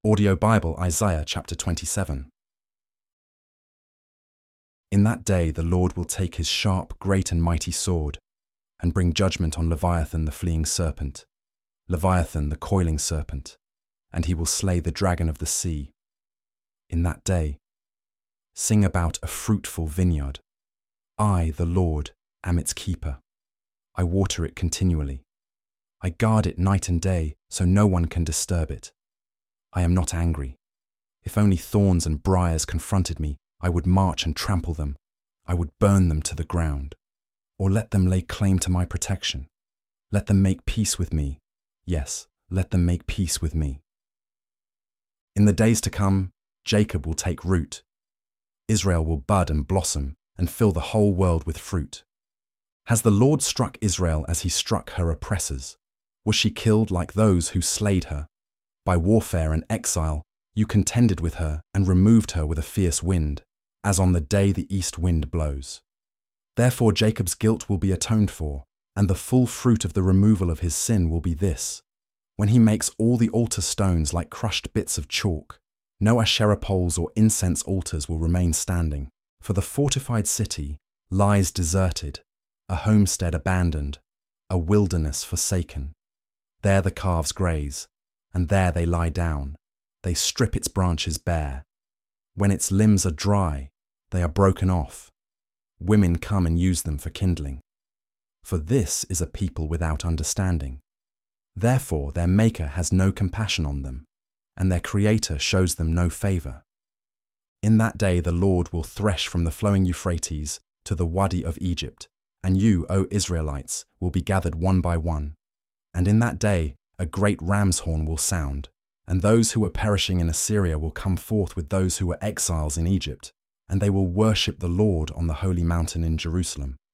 Audio Bible, Isaiah chapter 27. In that day the Lord will take his sharp, great and mighty sword, and bring judgment on Leviathan the fleeing serpent, Leviathan the coiling serpent, and he will slay the dragon of the sea. In that day, sing about a fruitful vineyard. I, the Lord, am its keeper. I water it continually. I guard it night and day, so no one can disturb it. I am not angry. If only thorns and briars confronted me, I would march and trample them. I would burn them to the ground. Or let them lay claim to my protection. Let them make peace with me. Yes, let them make peace with me. In the days to come, Jacob will take root. Israel will bud and blossom and fill the whole world with fruit. Has the Lord struck Israel as he struck her oppressors? Was she killed like those who slayed her? By warfare and exile, you contended with her and removed her with a fierce wind, as on the day the east wind blows. Therefore Jacob's guilt will be atoned for, and the full fruit of the removal of his sin will be this: when he makes all the altar stones like crushed bits of chalk, no Asherah poles or incense altars will remain standing, for the fortified city lies deserted, a homestead abandoned, a wilderness forsaken. There the calves graze, and there they lie down. They strip its branches bare. When its limbs are dry, they are broken off. Women come and use them for kindling. For this is a people without understanding. Therefore their Maker has no compassion on them, and their Creator shows them no favor. In that day the Lord will thresh from the flowing Euphrates to the Wadi of Egypt, and you, O Israelites, will be gathered one by one. And in that day a great ram's horn will sound, and those who were perishing in Assyria will come forth with those who were exiles in Egypt, and they will worship the Lord on the holy mountain in Jerusalem.